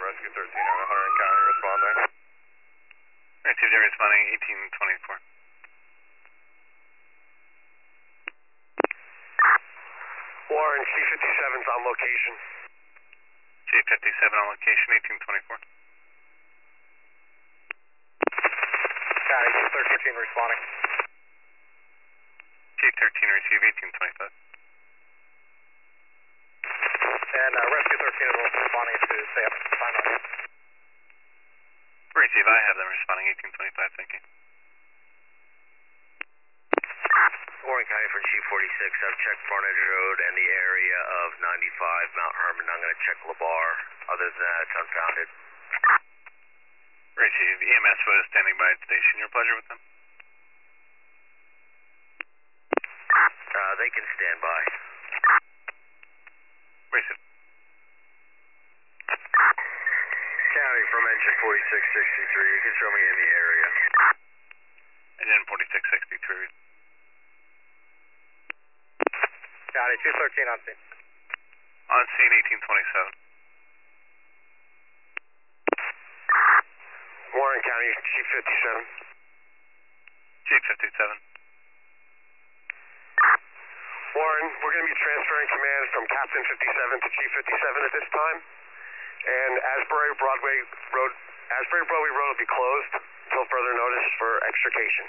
Rescue 13 on Hunterdon County responding. Received and responding 1824. Warren, C-57's on location. C-57 on location, 1824. County, C-13 responding. C-13 receive 1825. And Rescue 13 is also responding to stay up. Sign up. Receive, I have them responding 1825, thank you. Warren County from Chief 46, I've checked Frontage Road and the area of 95, Mount Herman. I'm going to check LeBar. Other than that, it's unfounded. Receive, EMS was standing by at station. Your pleasure with them? They can stand by. Receive. County from engine 4663, you can show me in the area. Engine 4663. County 213 on scene. On scene 1827. Warren County, Chief 57. Chief 57. Warren, we're going to be transferring command from Captain 57 to Chief 57 at this time. And Asbury Broadway Road will be closed until further notice for extrication.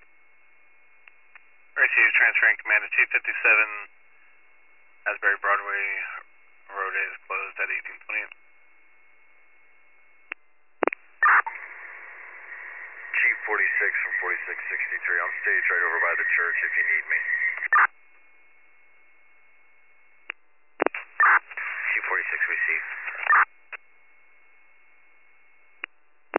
Received, transferring command to Chief 57. Asbury Broadway Road is closed at 1828. Chief 46 from 4663. I'm staged right over by the church if you need me. Chief 46 received.